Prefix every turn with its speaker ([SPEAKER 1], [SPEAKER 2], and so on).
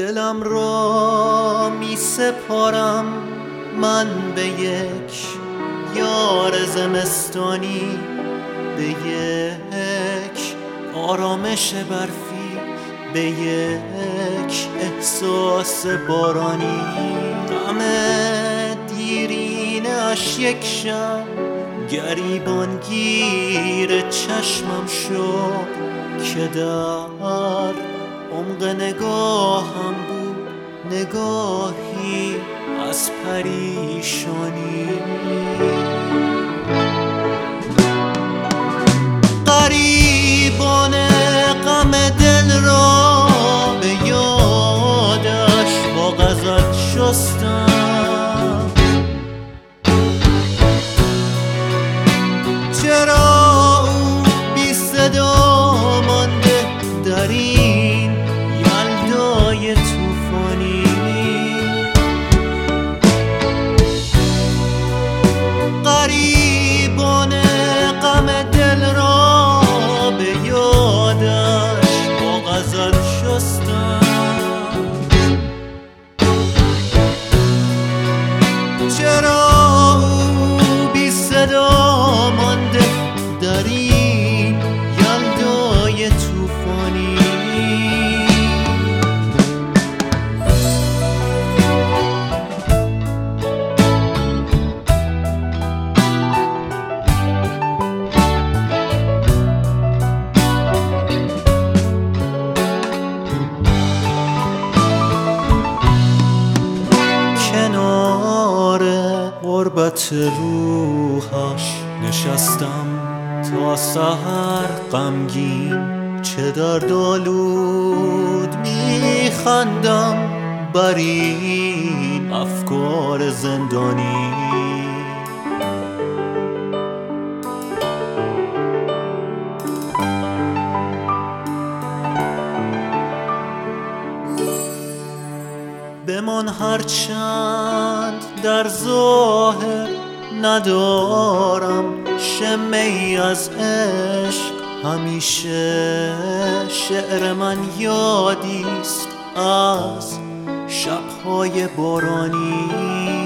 [SPEAKER 1] دلم را می سپارم من به یک یار زمستانی، به یک آرامش برفی، به یک احساس بارانی. غم دیرینش یک شب گریبانگیر چشمم شد که در عمق نگاهم بود نگاهی از پریشانی. غریبانه غم دل را به یادش با غزل شستم. چرا او بی صدا مانده در این یلدای طوفانی؟ غریبانه غم دل را به یادش با غزل شستم. چرا او بی صدا مانده در این یلدای طوفانی؟ غربت روحش نشستم تا سحر غمگین، چه دردآلود میخندم بر این افکار زندانی. بمان هرچند در ظاهر ندارم شمعی از عشق، همیشه شعر من یادیست از شب‌های بارانی.